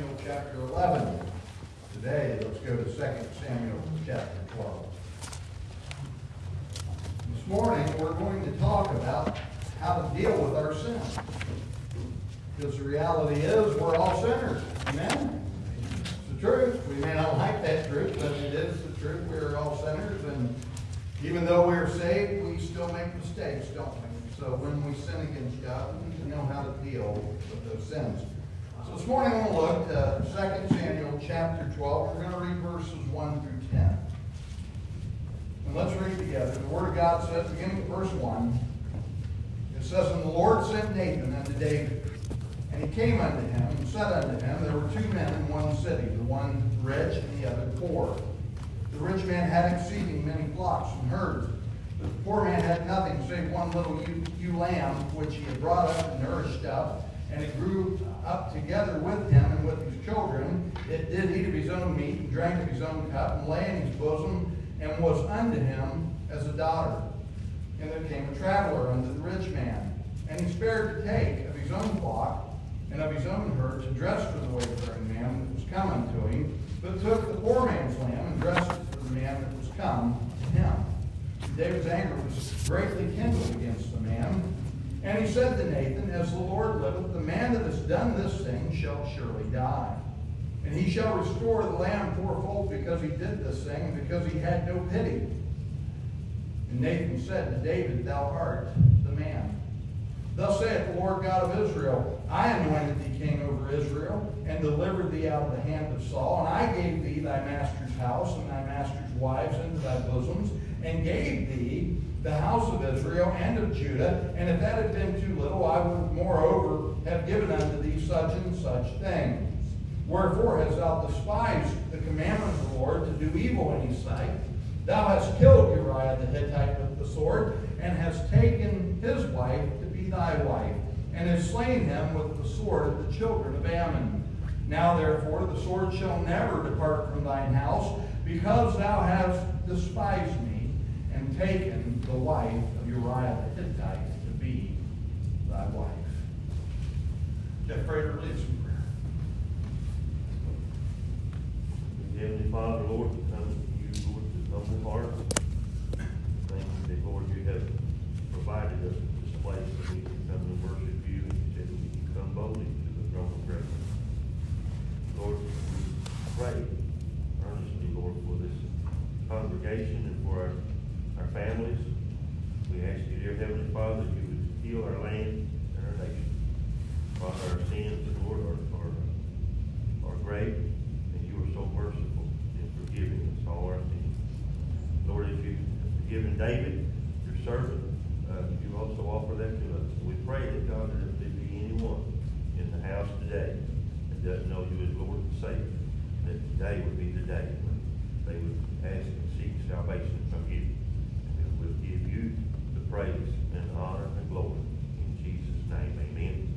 Samuel chapter 11. Today, let's go to 2 Samuel chapter 12. This morning, we're going to talk about how to deal with our sin. Because the reality is, we're all sinners. Amen? It's the truth. We may not like that truth, but it is the truth. We're all sinners, and even though we're saved, we still make mistakes, don't we? So when we sin against God, we need to know how to deal with those sins. So this morning we're going to look at 2 Samuel chapter 12. We're going to read verses 1 through 10. And let's read together. The Word of God says, beginning with verse 1, it says, And the Lord sent Nathan unto David. And he came unto him and said unto him, There were two men in one city, the one rich and the other poor. The rich man had exceeding many flocks and herds. But the poor man had nothing save one little ewe lamb, which he had brought up and nourished up. And it grew up together with him and with his children. It did eat of his own meat, and drank of his own cup, and lay in his bosom, and was unto him as a daughter. And there came a traveler unto the rich man, and he spared to take of his own flock and of his own herd to dress for the wayfaring man that was come unto him, but took the poor man's lamb and dressed it for the man that was come to him. David's anger was greatly kindled against the man. And he said to Nathan, As the Lord liveth, the man that has done this thing shall surely die. And he shall restore the lamb fourfold because he did this thing, and because he had no pity. And Nathan said to David, Thou art the man. Thus saith the Lord God of Israel, I anointed thee king over Israel, and delivered thee out of the hand of Saul. And I gave thee thy master's house and thy master's wives into thy bosoms, and gave thee the house of Israel and of Judah. And if that had been too little, I would moreover have given unto thee such and such things. Wherefore hast thou despised the commandment of the Lord to do evil in his sight? Thou hast killed Uriah the Hittite with the sword, and hast taken his wife to be thy wife, and hast slain him with the sword of the children of Ammon. Now therefore the sword shall never depart from thine house, because thou hast despised me, and taken the wife of Uriah the Hittite to be thy wife. Jeff Prater, lead us in prayer. Heavenly Father, Lord, we come to you, Lord, with humble hearts. Thank you that, Lord, you have provided us with this place that we can come and worship you, and you said that we can come boldly to the throne of grace. Lord, we pray earnestly, Lord, for this congregation and for our families. We ask you, dear Heavenly Father, that you would heal our land and our nation. Father, our sins, Lord, are great, and you are so merciful in forgiving us all our sins. Lord, as you have forgiven David, your servant, you also offer that to us. We pray that, God, that if there be anyone in the house today that doesn't know you as Lord and Savior, that today would be the day when they would ask and seek salvation from you. We'll give you the praise and the honor and the glory. In Jesus' name, amen.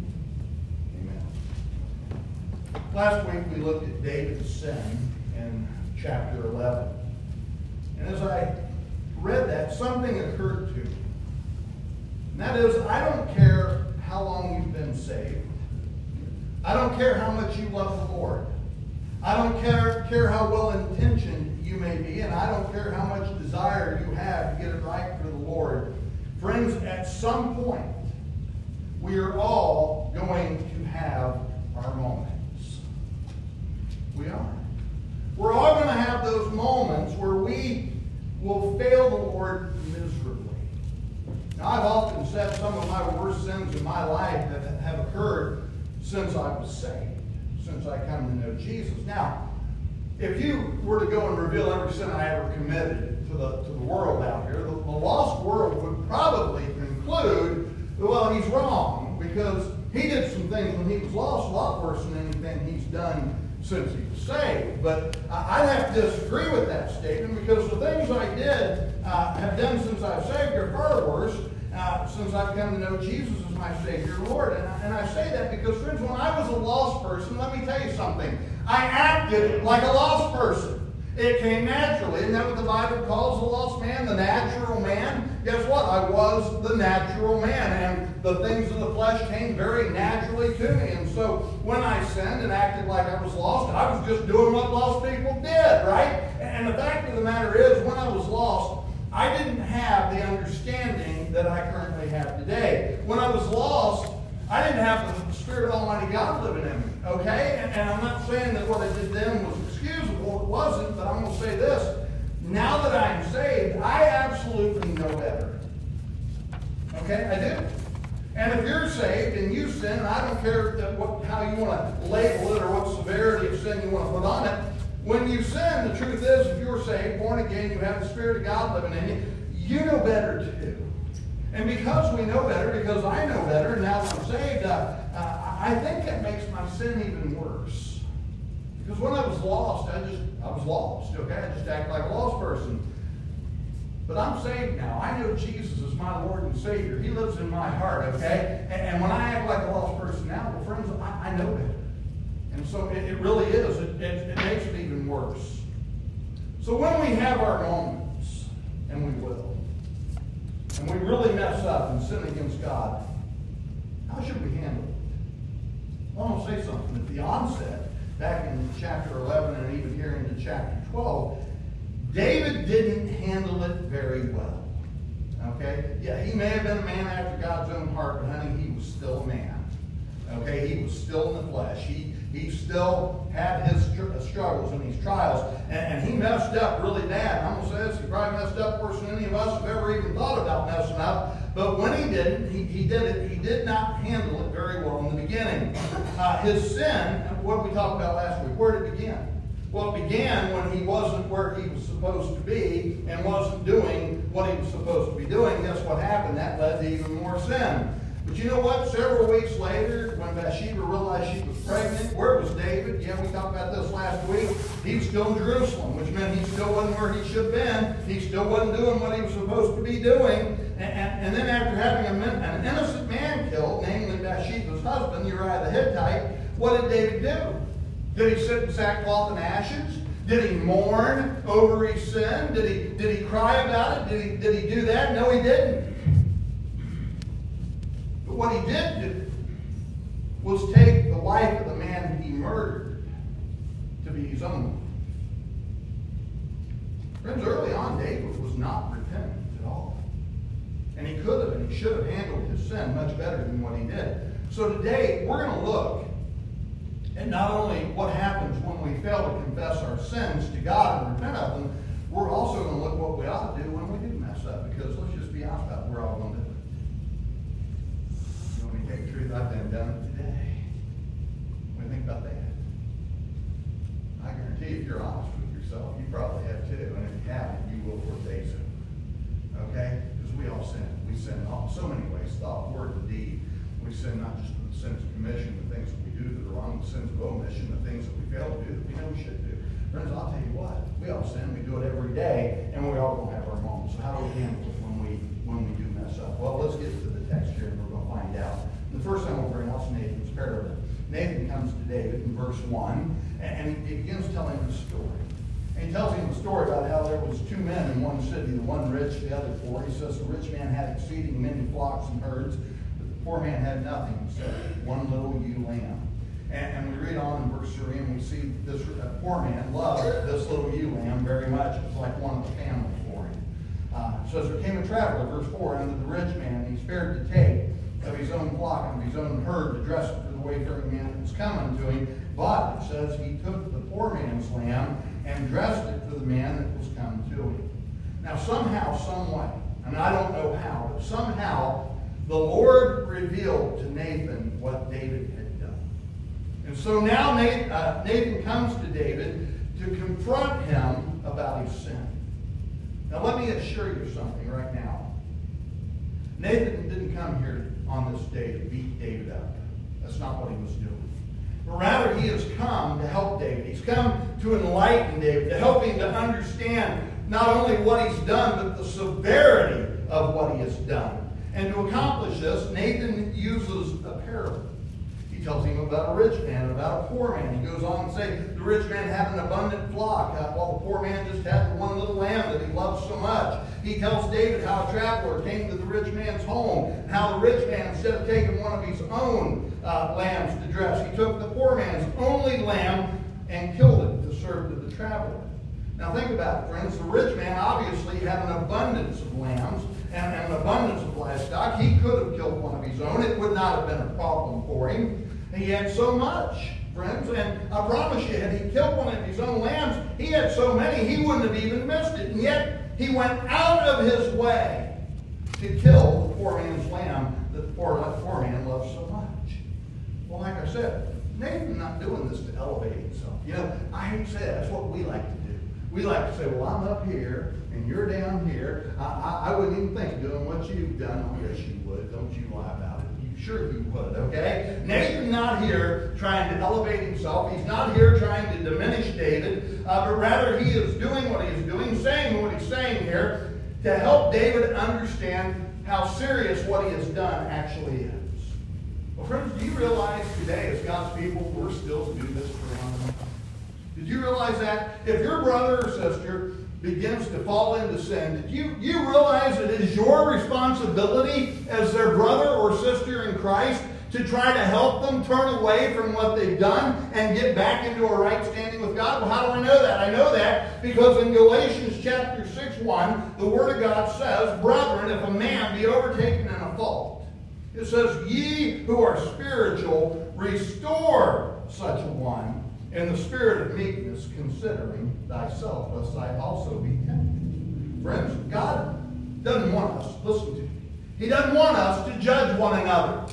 Amen. Last week we looked at David's sin in chapter 11. And as I read that, something occurred to me. And that is, I don't care how long you've been saved. I don't care how much you love the Lord. I don't care how well-intentioned you may be, and I don't care how much desire you have to get it right for the Lord. Friends, at some point, we are all going to have our moments. We are. We're all going to have those moments where we will fail the Lord miserably. Now, I've often said some of my worst sins in my life that have occurred since I was saved, since I come to know Jesus. Now, if you were to go and reveal every sin I ever committed to the world out here, the lost world would probably conclude, well, he's wrong, because he did some things when he was lost a lot worse than anything he's done since he was saved. But I'd have to disagree with that statement, because the things I did have done since I've saved are far worse since I've come to know Jesus as my Savior and Lord. And I say that because, friends, when I was a lost person, let me tell you something. I acted like a lost person. It came naturally. Isn't that what the Bible calls the lost man? The natural man? Guess what? I was the natural man. And the things of the flesh came very naturally to me. And so when I sinned and acted like I was lost, I was just doing what lost people did, right? And the fact of the matter is, when I was lost, I didn't have the understanding that I currently have today. When I was lost, I didn't have the Spirit of Almighty God living in me, okay? And I'm not saying that what I did then was excusable. It wasn't, but I'm going to say this. Now that I'm saved, I absolutely know better. Okay? I do. And if you're saved and you sin, and I don't care how you want to label it or what severity of sin you want to put on it, when you sin, the truth is, if you're saved, born again, you have the Spirit of God living in you, you know better too. And because we know better, because I know better, now that I'm saved, I think that makes my sin even worse. Because when I was lost, I was lost, okay? I just acted like a lost person. But I'm saved now. I know Jesus is my Lord and Savior. He lives in my heart, okay? And when I act like a lost person now, well, friends, I know better. And so it really is. It makes it even worse. So when we have our moments, and we will, and we really mess up and sin against God, how should we handle it? Well, I'm going to say something. At the onset, back in chapter 11 and even here into chapter 12, David didn't handle it very well. Okay? Yeah, he may have been a man after God's own heart, but honey, he was still a man. Okay? He was still in the flesh. He still had his struggles and these trials. And he messed up really bad. I'm going to say this, he probably messed up worse than any of us have ever even thought about messing up. But when he didn't, he did it. He did not handle it very well in the beginning. His sin, what did we talk about last week? Where did it begin? Well, it began when he wasn't where he was supposed to be and wasn't doing what he was supposed to be doing. Guess what happened? That led to even more sin. But you know what? Several weeks later, when Bathsheba realized she was pregnant, where was David? Yeah, we talked about this last week. He was still in Jerusalem, which meant he still wasn't where he should have been. He still wasn't doing what he was supposed to be doing. And then after having an innocent man killed, namely Bathsheba's husband, Uriah the Hittite, what did David do? Did he sit in sackcloth and ashes? Did he mourn over his sin? Did he cry about it? Did he do that? No, he didn't. But what he did do was take the wife of the man he murdered to be his own. Friends, early on, David was not repentant at all. And he could have and he should have handled his sin much better than what he did. So today, we're going to look at not only what happens when we fail to confess our sins to God and repent of them, we're also going to look at what we ought to do when we do mess up. Because let's just be honest about it, we're all going to do it. You want me to take the truth? I've done it today. What do you think about that? I guarantee if you're honest with yourself, you probably have too. And if you haven't, you will for days soon. Okay? Because we all sin. We sin in so many ways, thought, word, and deed. We sin not just the sins of commission, the things that we do that are wrong, the sins of omission, the things that we fail to do that we know we should do. Friends, I'll tell you what, we all sin, we do it every day, and we all going to have our moments. So how do we handle it when we do mess up? Well, let's get to the text here, and we're going to find out. The first thing we'll bring out is Nathan's parable. Nathan comes to David in verse 1, and he begins telling him a story. And he tells him a story about how there was two men in one city, the one rich, the other poor. He says the rich man had exceeding many flocks and herds, poor man had nothing except one little ewe lamb. And we read on in verse 3, and we see this poor man loved this little ewe lamb very much. It was like one of the family for him. It says there came a traveler, verse 4, unto the rich man, and he spared to take of his own flock and of his own herd to dress it for the wayfaring man that was coming to him. But it says he took the poor man's lamb and dressed it for the man that was coming to him. Now somehow, some way, and I don't know how, but somehow the Lord revealed to Nathan what David had done. And so now Nathan comes to David to confront him about his sin. Now let me assure you something right now. Nathan didn't come here on this day to beat David up. That's not what he was doing. But rather, he has come to help David. He's come to enlighten David, to help him to understand not only what he's done, but the severity of what he has done. And to accomplish this, Nathan uses a parable. He tells him about a rich man and about a poor man. He goes on to say the rich man had an abundant flock, while the poor man just had the one little lamb that he loved so much. He tells David how a traveler came to the rich man's home, and how the rich man, instead of taking one of his own lambs to dress, he took the poor man's only lamb and killed it to serve to the traveler. Now think about it, friends. The rich man obviously had an abundance of lambs and an abundance of livestock. He could have killed one of his own. It would not have been a problem for him. He had so much, friends. And I promise you, had he killed one of his own lambs, he had so many he wouldn't have even missed it. And yet he went out of his way to kill the poor man's lamb that the poor man loved so much. Well, like I said, Nathan's not doing this to elevate himself. You know, I hate to say that. That's what we like to do. We like to say, well, I'm up here and you're down here. I wouldn't even think of doing what you've done. Oh, yes, you would. Don't you lie about it. Sure you would, okay? Nathan's not here trying to elevate himself. He's not here trying to diminish David, but rather he is doing what he is doing, saying what he's saying here, to help David understand how serious what he has done actually is. Well, friends, do you realize today as God's people, we're still to do this for one another? Did you realize that? If your brother or sister begins to fall into sin, did you realize it is your responsibility as their brother or sister in Christ to try to help them turn away from what they've done and get back into a right standing with God? Well, how do I know that? I know that because in Galatians chapter 6:1, the Word of God says, "Brethren, if a man be overtaken in a fault," it says, "Ye who are spiritual, restore such a one in the spirit of meekness, considering thyself, lest I also be tempted." Friends, God doesn't want us, listen to me, He doesn't want us to judge one another.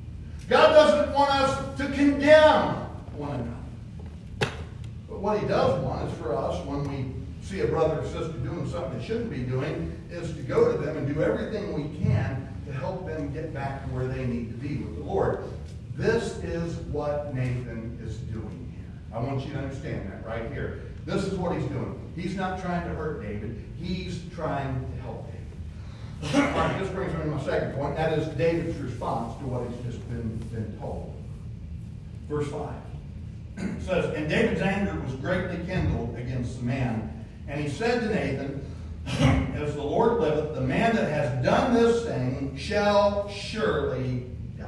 God doesn't want us to condemn one another. But what He does want is for us, when we see a brother or sister doing something they shouldn't be doing, is to go to them and do everything we can to help them get back to where they need to be with the Lord. This is what Nathan is doing. I want you to understand that right here. This is what he's doing. He's not trying to hurt David. He's trying to help David. All right, this brings me to my second point. That is David's response to what he's just been told. Verse 5. It says, "And David's anger was greatly kindled against the man. And he said to Nathan, As the Lord liveth, the man that has done this thing shall surely die."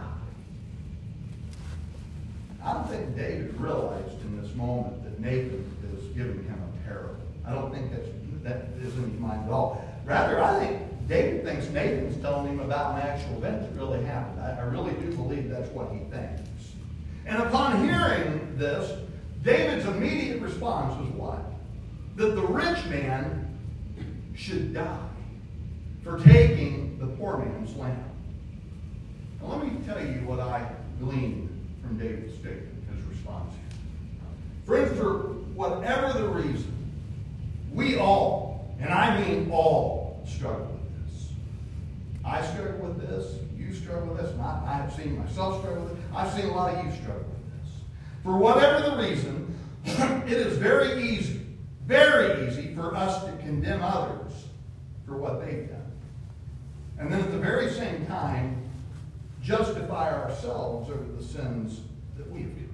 I don't think David realized in this moment that Nathan is giving him a parable. I don't think that is in his mind at all. Rather, I think David thinks Nathan's telling him about an actual event that really happened. I really do believe that's what he thinks. And upon hearing this, David's immediate response was what? That the rich man should die for taking the poor man's lamb. Now let me tell you what I gleaned from David's statement, his response here. Friends, for whatever the reason, we all, and I mean all, struggle with this. I struggle with this, you struggle with this, and I have seen myself struggle with it. I've seen a lot of you struggle with this. For whatever the reason, it is very easy for us to condemn others for what they've done. And then at the very same time, justify ourselves over the sins that we have committed.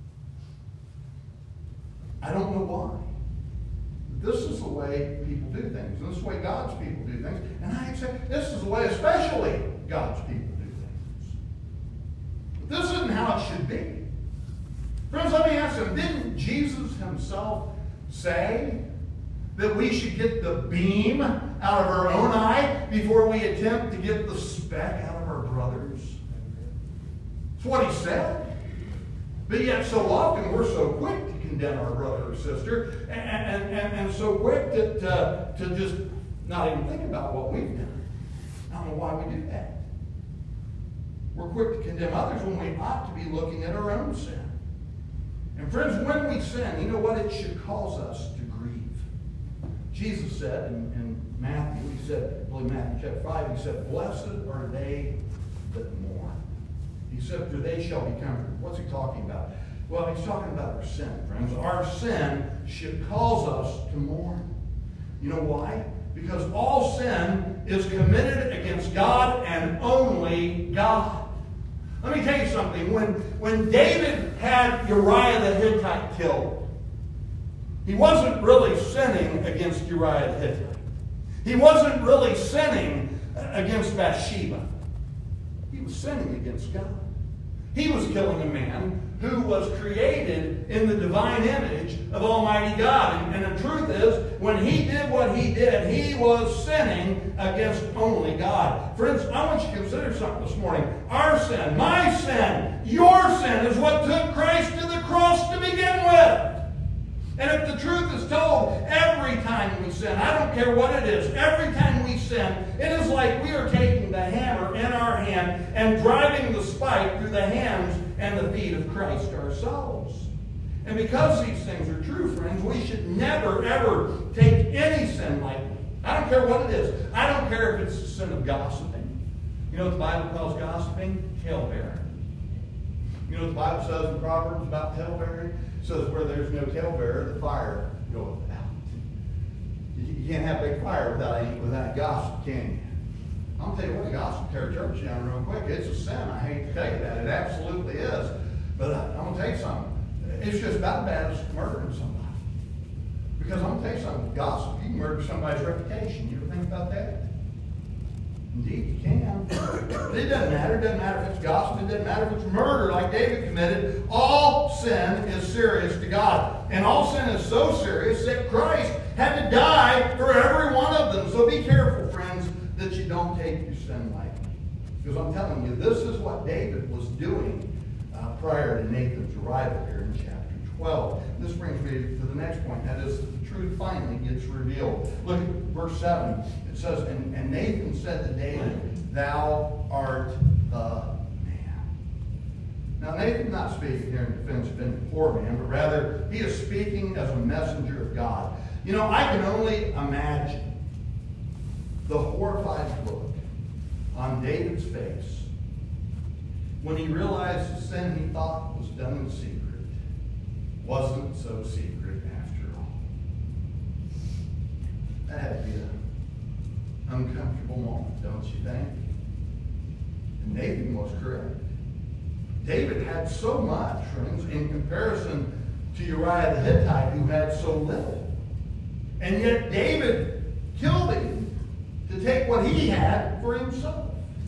I don't know why. But this is the way people do things. And this is the way God's people do things. And I accept this is the way especially God's people do things. But this isn't how it should be. Friends, let me ask you, didn't Jesus himself say that we should get the beam out of our own eye before we attempt to get the speck out of our brother's? That's what he said. But yet so often we're so quick to condemn our brother or sister and so quick to just not even think about what we've done. I don't know why we do that. We're quick to condemn others when we ought to be looking at our own sin. And friends, when we sin, you know what? It should cause us to grieve. Jesus said in Matthew, he said, I believe Matthew chapter 5, he said, "Blessed are they that mourn." He said, "For they shall be comforted." What's he talking about? Well, he's talking about our sin, friends. Our sin should cause us to mourn. You know why? Because all sin is committed against God and only God. Let me tell you something. When David had Uriah the Hittite killed, he wasn't really sinning against Uriah the Hittite. He wasn't really sinning against Bathsheba. He was sinning against God. He was killing a man who was created in the divine image of Almighty God. And the truth is, when he did what he did, he was sinning against only God. Friends, I want you to consider something this morning. Our sin, my sin, your sin is what took Christ to the cross to begin with. And if the truth is told, every time we sin, I don't care what it is, every time we sin, it is like we are taking the hammer in our hand and driving the spike through the hands and the feet of Christ ourselves. And because these things are true, friends, we should never, ever take any sin lightly. I don't care what it is. I don't care if it's the sin of gossiping. You know what the Bible calls gossiping? Talebearing. You know what the Bible says in Proverbs about talebearing? It says where there's no talebearer, the fire goeth out. You can't have a big fire without gossip, can you? I'll tell you what, gossip tear church down real quick. It's a sin. I hate to tell you that. It absolutely is. But I'm going to tell you something. It's just about bad as murdering somebody. Because I'm going to tell you something. Gossip, you can murder somebody's reputation. You ever think about that? Indeed, you can. But it doesn't matter. It doesn't matter if it's gossip. It doesn't matter if it's murder like David committed. All sin is serious to God. And all sin is so serious that Christ had to die for every one of them. So be careful, friends, that you don't take your sin lightly. Because I'm telling you, this is what David was doing prior to Nathan's arrival here in chapter 12. This brings me to the next point. That is, the truth finally gets revealed. Look at verse 7. It says, And Nathan said to David, Thou art the man. Now, Nathan's not speaking here in defense of any poor man, but rather he is speaking as a messenger of God. You know, I can only imagine the horrified look on David's face when he realized the sin he thought was done in secret wasn't so secret after all. That had to be an uncomfortable moment, don't you think? And Nathan was correct. David had so much, friends, in comparison to Uriah the Hittite, who had so little. And yet David killed him to take what he had for himself.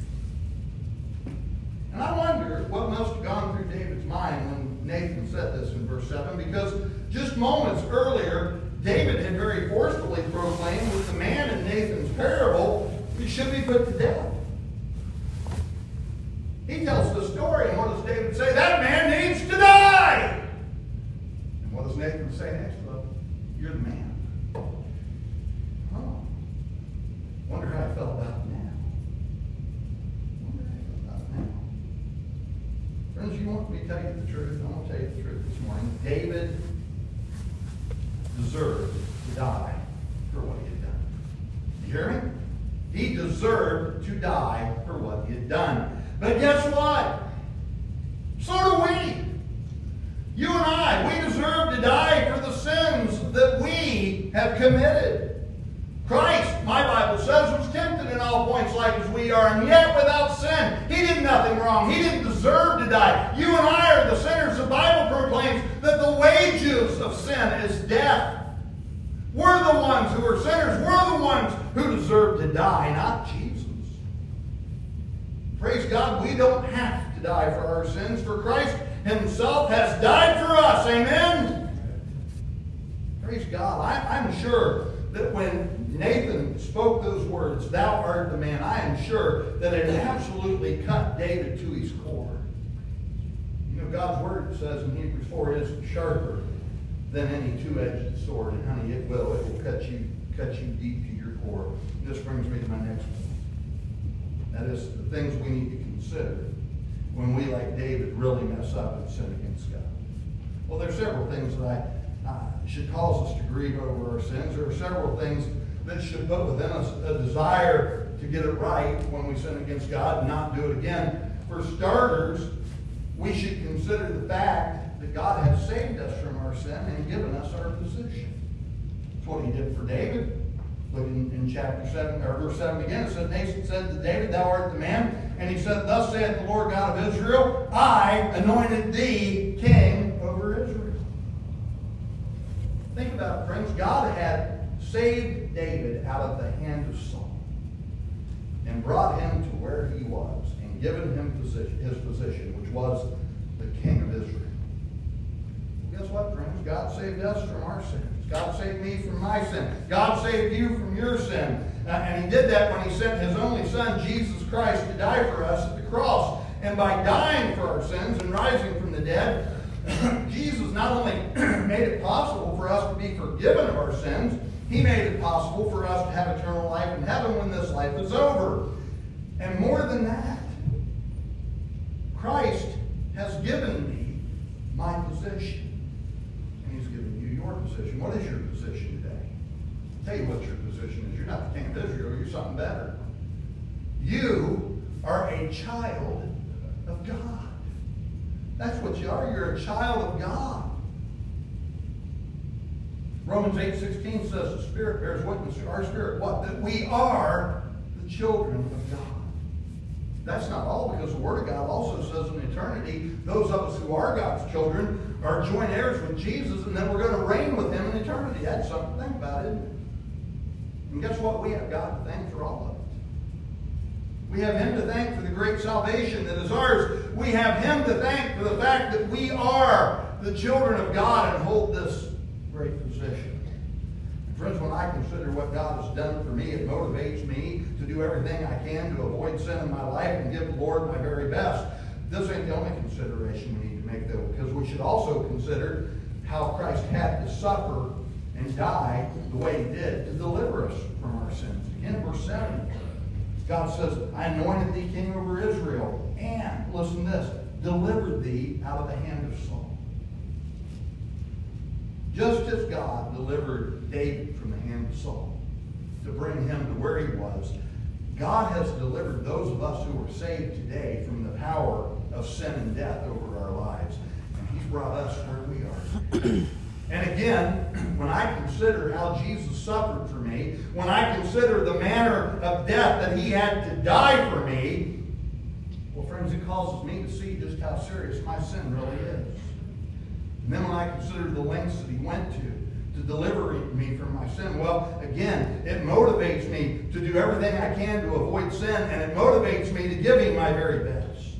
And I wonder what must have gone through David's mind when Nathan said this in verse 7, because just moments earlier, David had very forcefully proclaimed that the man in Nathan's parable should be put to death. He tells the story, and what does David say? That man needs to die! And what does Nathan say next? Well, you're the man. Oh. Wonder how I felt about it now. Friends, you want me to tell you the truth? I'm going to tell you the truth this morning. David deserved to die for what he had done. You hear me? He deserved to die for what he had done. But guess what? So do we. You and I, we deserve to die for the sins that we have committed. Christ, my Bible says, was tempted in all points like as we are, and yet without sin. He did nothing wrong. He didn't deserve to die. You and I are the sinners. The Bible proclaims that the wages of sin is death. We're the ones who are sinners. We're the ones who deserve to die, not Jesus. Praise God, we don't have to die for our sins, for Christ himself has died for us. Amen? Praise God. I'm sure that when Nathan spoke those words, Thou art the man, I am sure that it absolutely cut David to his core. You know, God's word says in Hebrews 4, it is sharper than any two-edged sword, and honey, it will cut you deep to your core. This brings me to my next point. That is the things we need to consider when we, like David, really mess up and sin against God. Well, there are several things that should cause us to grieve over our sins. There are several things that should put within us a desire to get it right when we sin against God and not do it again. For starters, we should consider the fact that God has saved us from our sin and given us our position. That's what he did for David. Look in chapter 7, or verse 7 again. It said, Nathan said to David, Thou art the man. and he said, "Thus saith the Lord God of Israel, I anointed thee king over Israel." Think about it, friends. God had saved David out of the hand of Saul and brought him to where he was and given him his position, which was the king of Israel. Well, guess what, friends? God saved us from our sins. God saved me from my sin. God saved you from your sin. And he did that when he sent his only son, Jesus Christ, to die for us at the cross. And by dying for our sins and rising from the dead, Jesus not only made it possible for us to be forgiven of our sins, he made it possible for us to have eternal life in heaven when this life is over. And more than that, Christ has given me my position. And he's given you your position. What is your position today? I'll tell you what your position is. You're not the king of Israel. You're something better. You are a child of God. That's what you are. You're a child of God. Romans 8:16 says the Spirit bears witness to our spirit. What? That we are the children of God. That's not all, because the Word of God also says in eternity, those of us who are God's children are joint heirs with Jesus, and then we're going to reign with him in eternity. That's something to think about, isn't it? And guess what? We have God to thank for all of it. We have him to thank for the great salvation that is ours. We have him to thank for the fact that we are the children of God and hold this great position. And friends, when I consider what God has done for me, it motivates me to do everything I can to avoid sin in my life and give the Lord my very best. This ain't the only consideration we need to make, though, because we should also consider how Christ had to suffer and die the way he did to deliver us from our sins. Again, in verse 7, God says, "I anointed thee king over Israel, and," listen to this, "delivered thee out of the hand of Saul." Just as God delivered David from the hand of Saul to bring him to where he was, God has delivered those of us who are saved today from the power of sin and death over our lives. And he's brought us where we are. And again, when I consider how Jesus suffered for me, when I consider the manner of death that he had to die for me, well, friends, it causes me to see just how serious my sin really is. And then when I consider the lengths that he went to deliver me from my sin, well, again, it motivates me to do everything I can to avoid sin, and it motivates me to give him my very best.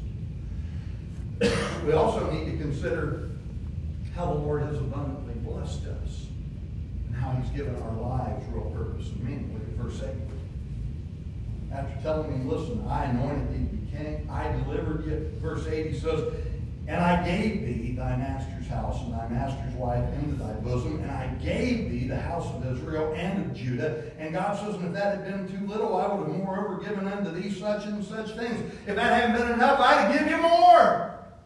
We also need to consider how the Lord has abundantly blessed us and how he's given our lives real purpose and meaning. Look at verse 8. After telling me, "Listen, I anointed thee to be king, I delivered you," verse 8, he says, "And I gave thee thy master's house and thy master's wife into thy bosom, and I gave thee the house of Israel and of Judah." And God says, "And if that had been too little, I would have moreover given unto thee such and such things." If that hadn't been enough, I'd give you more.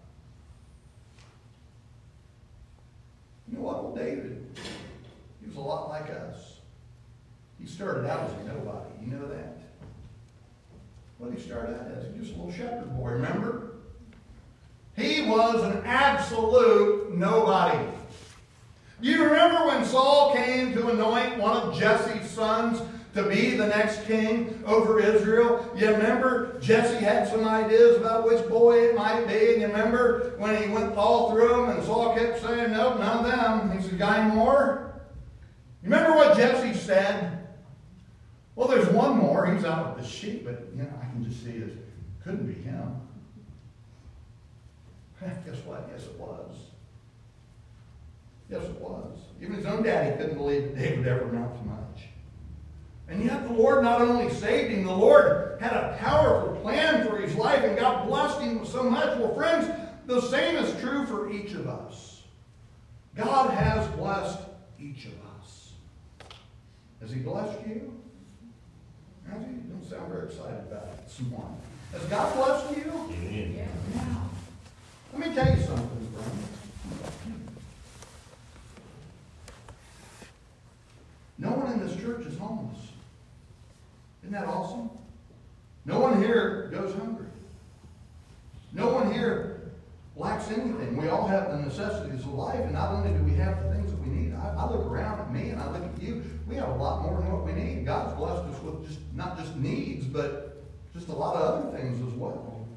You know what? Well, David, he was a lot like us. He started out as a nobody. You know that? What did he start out as? He was just a little shepherd boy, remember? He was an absolute nobody. Do you remember when Saul came to anoint one of Jesse's sons to be the next king over Israel? You remember Jesse had some ideas about which boy it might be. And you remember when he went all through them and Saul kept saying, "Nope, none of them." He said, "Got any more?" You remember what Jesse said? "Well, there's one more. He's out with the sheep, but I can just see it couldn't be him." Guess what? Yes, it was. Yes, it was. Even his own daddy couldn't believe that David would ever amount to much. And yet the Lord not only saved him, the Lord had a powerful plan for his life, and God blessed him with so much. Well, friends, the same is true for each of us. God has blessed each of us. Has he blessed you? Has he? You don't sound very excited about it this morning. Has God blessed you? Amen. Yeah. Let me tell you something, friends. No one in this church is homeless. Isn't that awesome? No one here goes hungry. No one here lacks anything. We all have the necessities of life, and not only do we have the things that we need, I look around at me and I look at you, we have a lot more than what we need. God's blessed us with not just needs, but just a lot of other things as well.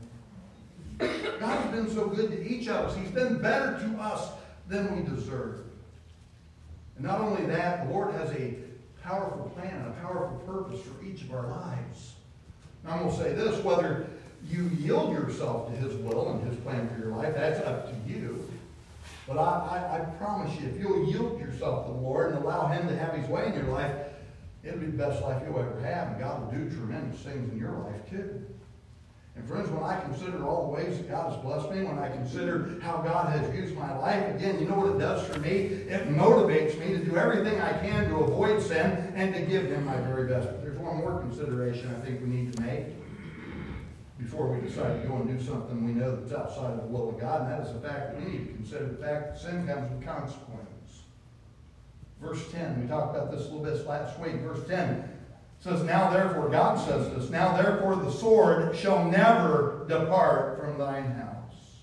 God's been so good to each of us. He's been better to us than we deserve. And not only that, the Lord has a powerful plan and a powerful purpose for each of our lives. Now, I'm going to say this, whether you yield yourself to His will and His plan for your life, that's up to you. But I promise you, if you'll yield yourself to the Lord and allow Him to have His way in your life, it'll be the best life you'll ever have, and God will do tremendous things in your life too. And friends, when I consider all the ways that God has blessed me, when I consider how God has used my life, again, you know what it does for me? It motivates me to do everything I can to avoid sin and to give Him my very best. But there's one more consideration I think we need to make before we decide to go and do something we know that's outside of the will of God, and that is the fact that we need to consider the fact that sin comes with consequence. Verse 10, we talked about this a little bit last week. Verse 10 says, now therefore, God says this, now therefore the sword shall never depart from thine house,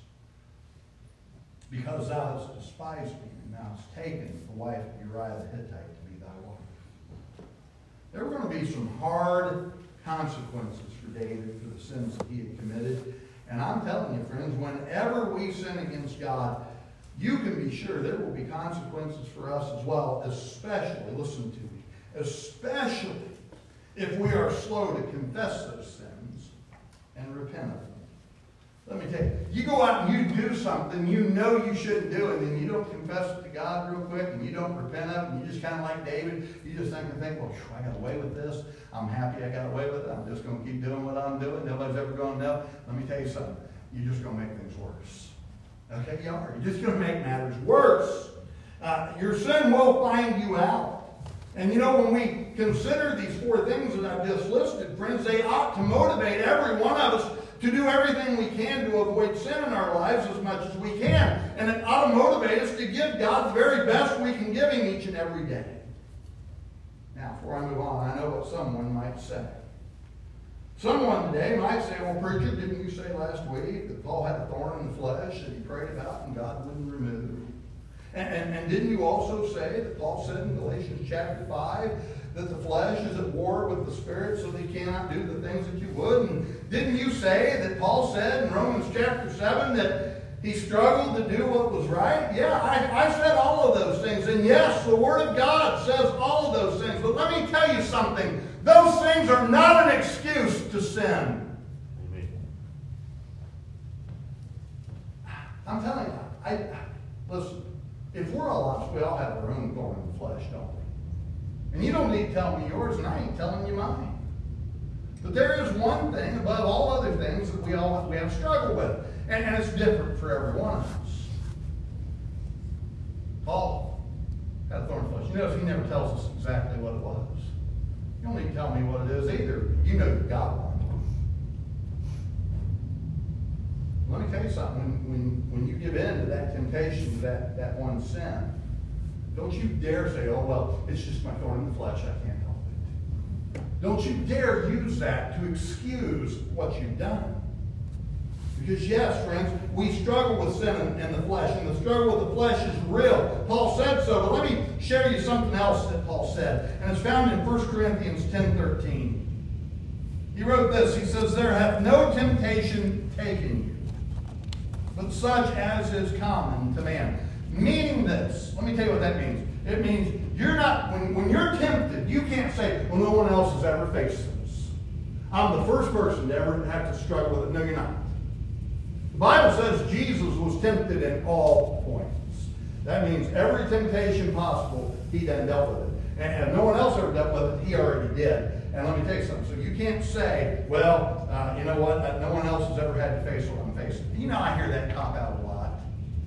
because thou hast despised me, and thou hast taken the wife of Uriah the Hittite to be thy wife. There were going to be some hard consequences for David for the sins that he had committed. And I'm telling you, friends, whenever we sin against God, you can be sure there will be consequences for us as well, especially, listen to me, especially if we are slow to confess those sins and repent of them. Let me tell you, you go out and you do something you know you shouldn't do, and then you don't confess it to God real quick, and you don't repent of it, and you just kind of like David, you just think, well, I got away with this. I'm happy I got away with it. I'm just going to keep doing what I'm doing. Nobody's ever going to know. Let me tell you something. You're just going to make things worse. Okay, you are. You're just going to make matters worse. Your sin will find you out. And you know, when we consider these four things that I've just listed, friends, they ought to motivate every one of us to do everything we can to avoid sin in our lives as much as we can. And it ought to motivate us to give God the very best we can give Him each and every day. Now, before I move on, I know what someone might say. Someone today might say, well, preacher, didn't you say last week that Paul had a thorn in the flesh that he prayed about and God wouldn't remove? And didn't you also say that Paul said in Galatians chapter 5 that the flesh is at war with the spirit so that he cannot do the things that you would? And didn't you say that Paul said in Romans chapter 7 that he struggled to do what was right? Yeah, I said all of those things. And yes, the Word of God says all of those things. But let me tell you something. Those things are not an excuse to sin. Amen. I'm telling you, listen, if we're all honest, we all have our own thorn in the flesh, don't we? And you don't need to tell me yours, and I ain't telling you mine. But there is one thing above all other things that we have struggled with. And it's different for every one of us. Paul had a thorn in the flesh. You notice he never tells us exactly what it was. You don't need to tell me what it is either. You know you've got one. Let me tell you something. When you give in to that temptation, that one sin, don't you dare say, oh, well, it's just my thorn in the flesh. I can't help it. Don't you dare use that to excuse what you've done. Because yes, friends, we struggle with sin in the flesh, and the struggle with the flesh is real. Paul said so, but let me share you something else that Paul said. And it's found in 1 Corinthians 10:13. He wrote this. He says, there hath no temptation taken you, but such as is common to man. Meaning this. Let me tell you what that means. It means you're not, when you're tempted, you can't say, well, no one else has ever faced this. I'm the first person to ever have to struggle with it. No, you're not. The Bible says Jesus was tempted in all points. That means every temptation possible, he done dealt with it. And if no one else ever dealt with it, he already did. And let me tell you something. So you can't say, well, you know what, no one else has ever had to face what I'm facing. You know, I hear that cop out a lot.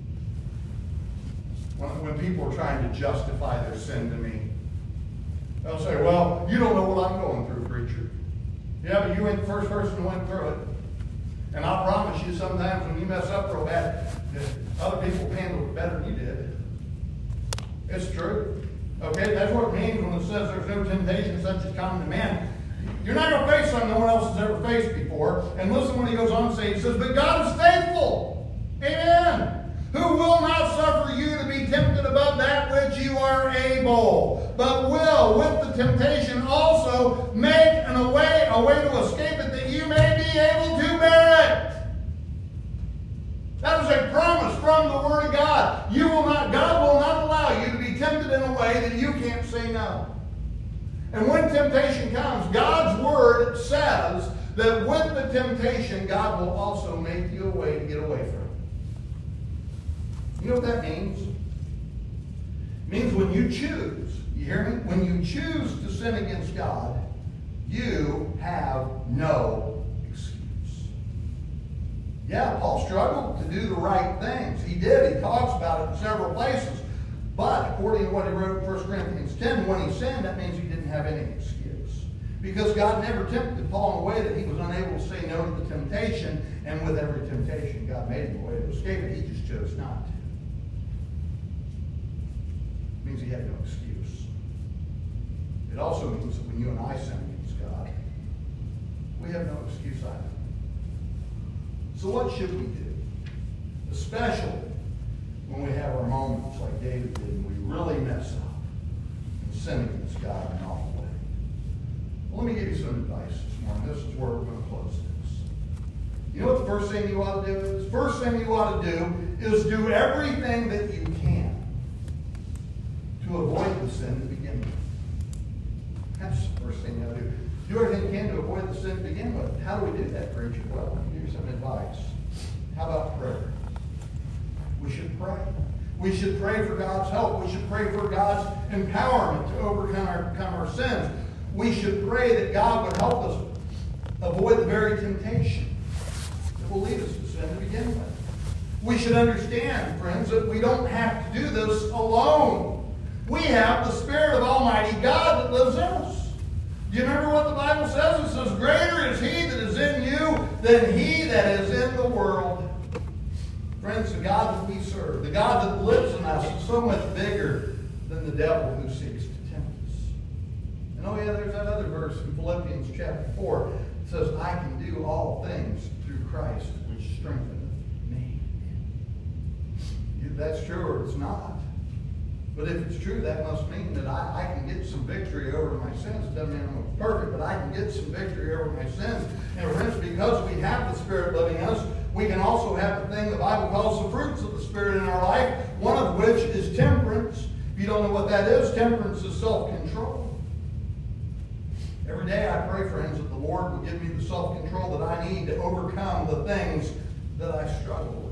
When people are trying to justify their sin to me, they'll say, well, you don't know what I'm going through, preacher. Yeah, but you ain't the first person who went through it. And I promise you, sometimes when you mess up real bad, other people handle it better than you did. It's true. Okay, that's what it means when it says there's no temptation such as common to man. You're not going to face something no one else has ever faced before. And listen when he goes on to say, he says, but God is faithful. Amen. Who will not suffer you to be tempted above that which you are able, but will with the temptation also make a way to escape it, that you may be able to bear it. That was a promise from the Word of God. God will not allow you to be tempted in a way that you can't say no. And when temptation comes, God's Word says that with the temptation, God will also make you a way to get away from it. You know what that means? It means when you choose, you hear me? When you choose to sin against God, you have no excuse. Yeah, Paul struggled to do the right things. He did. He talks about it in several places. But according to what he wrote in 1 Corinthians 10, when he sinned, that means he didn't have any excuse. Because God never tempted Paul in a way that he was unable to say no to the temptation. And with every temptation, God made him a way to escape it. He just chose not to. It means he had no excuse. It also means that when you and I sin against God, we have no excuse either. So what should we do? Especially when we have our moments like David did and we really mess up and sin against God in an awful way. Well, let me give you some advice this morning. This is where we're going to close this. You know what the first thing you ought to do is? First thing you ought to do is do everything that you can to avoid the sin to begin with. That's the first thing you ought to do. Do everything you can to avoid the sin to begin with. How do we do that, preacher? Well, let me give you some advice. How about prayer? We should pray. We should pray for God's help. We should pray for God's empowerment to overcome our sins. We should pray that God would help us avoid the very temptation that will lead us to sin to begin with. We should understand, friends, that we don't have to do this alone. We have the Spirit of Almighty God that lives in us. Do you remember what the Bible says? It says, greater is He that is in you than he that is in the world. Friends, the God that we serve, the God that lives in us, is so much bigger than the devil who seeks to tempt us. And oh yeah, there's that other verse in Philippians chapter 4. It says, I can do all things through Christ, which strengtheneth me. That's true or it's not. But if it's true, that must mean that I can get some victory over my sins. It doesn't mean I'm perfect, but I can get some victory over my sins. And friends, because we have the Spirit living in us, we can also have the thing the Bible calls the fruits of the Spirit in our life, one of which is temperance. If you don't know what that is, temperance is self-control. Every day I pray, friends, that the Lord will give me the self-control that I need to overcome the things that I struggle with.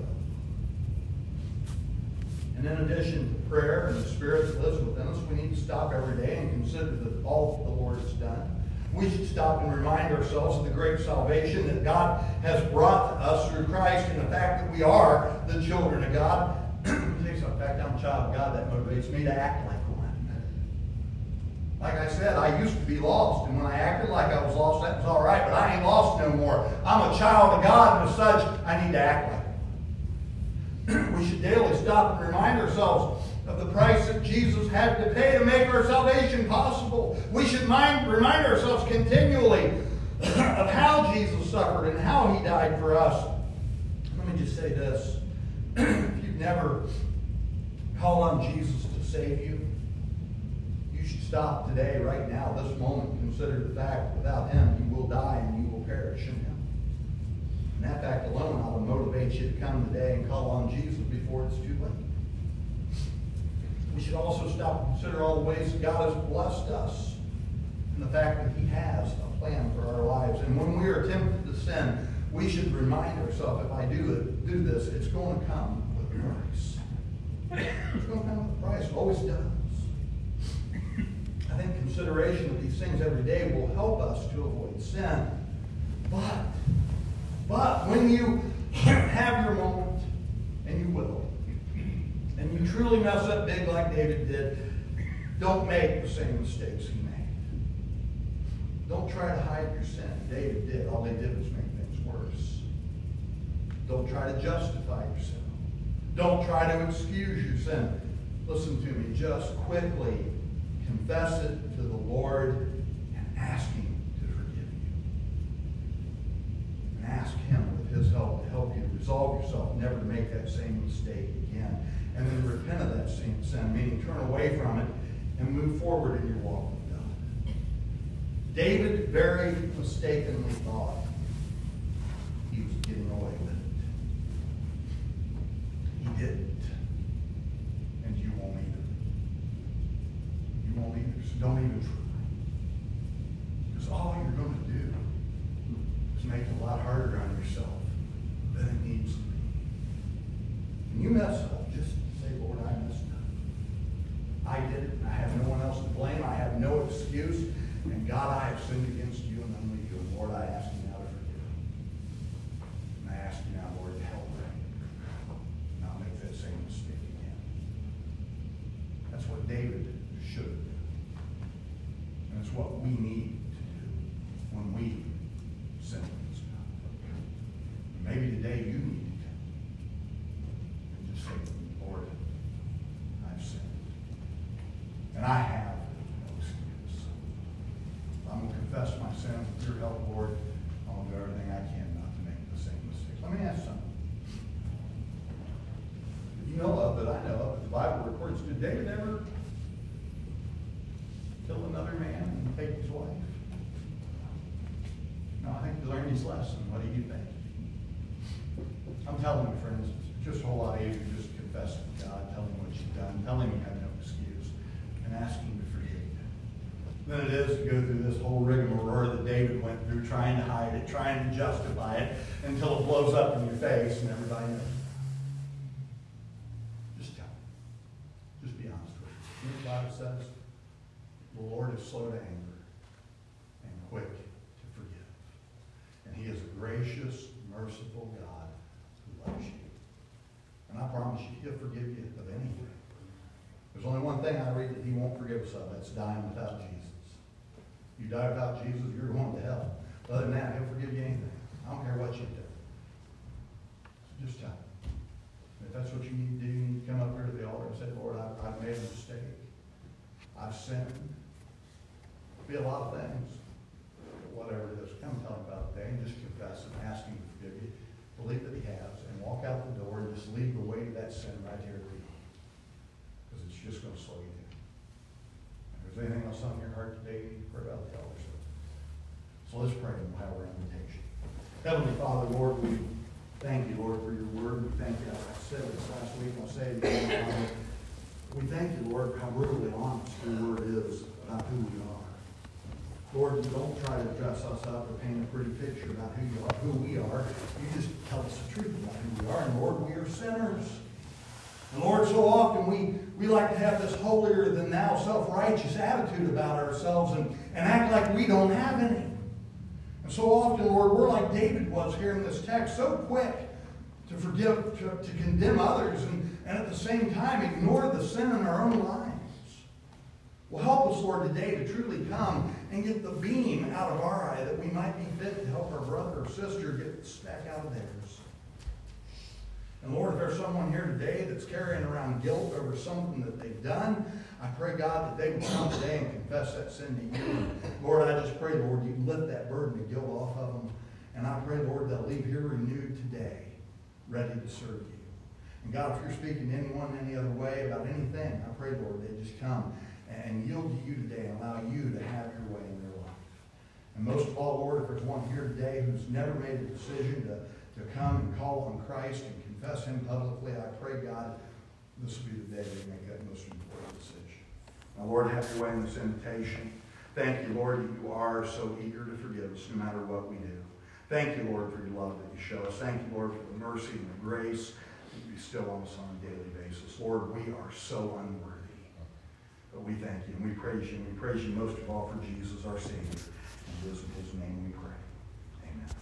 And in addition to prayer and the Spirit that lives within us, we need to stop every day and consider that all that the Lord has done. We should stop and remind ourselves of the great salvation that God has brought to us through Christ and the fact that we are the children of God. Let me tell you something. In fact, I'm a child of God. That motivates me to act like one. Like I said, I used to be lost. And when I acted like I was lost, that was all right. But I ain't lost no more. I'm a child of God, and as such, I need to act like one. We should daily stop and remind ourselves of the price that Jesus had to pay to make our salvation possible. We should remind ourselves continually of how Jesus suffered and how He died for us. Let me just say this. If you've never called on Jesus to save you, you should stop today, right now, this moment, and consider the fact that without Him, you will die and you will perish in Him. And that fact alone ought to motivate you to come today and call on Jesus before it's too late. We should also stop and consider all the ways that God has blessed us and the fact that He has a plan for our lives. And when we are tempted to sin, we should remind ourselves, if I do this, it's going to come with a price. It's going to come with a price. It always does. I think consideration of these things every day will help us to avoid sin. But when you have your moment, and you will, and you truly mess up big like David did, don't make the same mistakes he made. Don't try to hide your sin. David did. All he did was make things worse. Don't try to justify your sin. Don't try to excuse your sin. Listen to me. Just quickly confess it to the Lord and ask Him to forgive you. And ask Him with His help to help you to resolve yourself never to make that same mistake again. And then repent of that same sin, meaning turn away from it and move forward in your walk with God. David very mistakenly thought don't even try. Because all you're going to do is make it a lot harder on yourself than it needs to be. When you mess up, just say, Lord, I messed up. I did it, and I have no one else to blame. I have no excuse. And God, I have sinned against you and only you. And Lord, I ask you now to forgive me. And I ask you now, Lord, to help me not make that same mistake again. That's what David should have done. And it's what we need to do when we sin against God. And maybe today you need to come and just say, Lord, I've sinned. And I have no excuse. I'm going to confess my sins with your help, Lord. I'm going to do everything I can not to make the same mistakes. Let me ask something. You know of, that I know of, the Bible records, did David ever kill another man and take his wife? No, I think he learned his lesson. What do you think? I'm telling you, friends, it's just a whole lot easier just to confess to God, tell him what you've done, tell him you have no excuse, and ask him to forgive you. Than it is to go through this whole rigmarole that David went through, trying to hide it, trying to justify it, until it blows up in your face and everybody knows. Just tell him. Just be honest with him. You know what the Bible says? The Lord is slow to anger and quick to forgive. And he is a gracious, merciful God who loves you. And I promise you, he'll forgive you of anything. There's only one thing I read that he won't forgive us of. That's dying without Jesus. You die without Jesus, you're going to hell. Other than that, he'll forgive you anything. I don't care what you've done. So just tell him. If that's what you need to do, you need to come up here to the altar and say, Lord, I've made a mistake. I've sinned. It'll be a lot of things. But whatever it is, come tell him about it today and just confess and ask him to forgive you. Believe that he has, and walk out the door and just leave the weight of that sin right here at the door. Because it's just going to slow you down. If there's anything else on your heart today, you need to pray about the altar. So let's pray and we'll have our invitation. Heavenly Father, Lord, we thank you, Lord, for your word. We thank you. I said this last week, I'll say it again, Father. We thank you, Lord, for how brutally honest your word is about who we are. Lord, you don't try to dress us up or paint a pretty picture about who you are, who we are. You just tell us the truth about who we are. And Lord, we are sinners. And Lord, so often we like to have this holier-than-thou, self-righteous attitude about ourselves and act like we don't have any. And so often, Lord, we're like David was here in this text, so quick to forgive, to condemn others, and at the same time ignore the sin in our own lives. Well, help us, Lord, today to truly come and get the beam out of our eye that we might be fit to help our brother or sister get the speck out of theirs. And Lord, if there's someone here today that's carrying around guilt over something that they've done, I pray, God, that they would come today and confess that sin to you. Lord, I just pray, Lord, you lift that burden of guilt off of them. And I pray, Lord, they'll leave here renewed today, ready to serve you. And God, if you're speaking to anyone any other way about anything, I pray, Lord, they just come and yield to you today and allow you to have your way in their life. And most of all, Lord, if there's one here today who's never made a decision to come and call on Christ and confess him publicly, I pray, God, this will be the day they make that most important decision. Now, Lord, have your way in this invitation. Thank you, Lord, that you are so eager to forgive us no matter what we do. Thank you, Lord, for your love that you show us. Thank you, Lord, for the mercy and the grace that you bestow on us on a daily basis. Lord, we are so unworthy. But we thank you and we praise you. And we praise you most of all for Jesus, our Savior. And it is in his name we pray.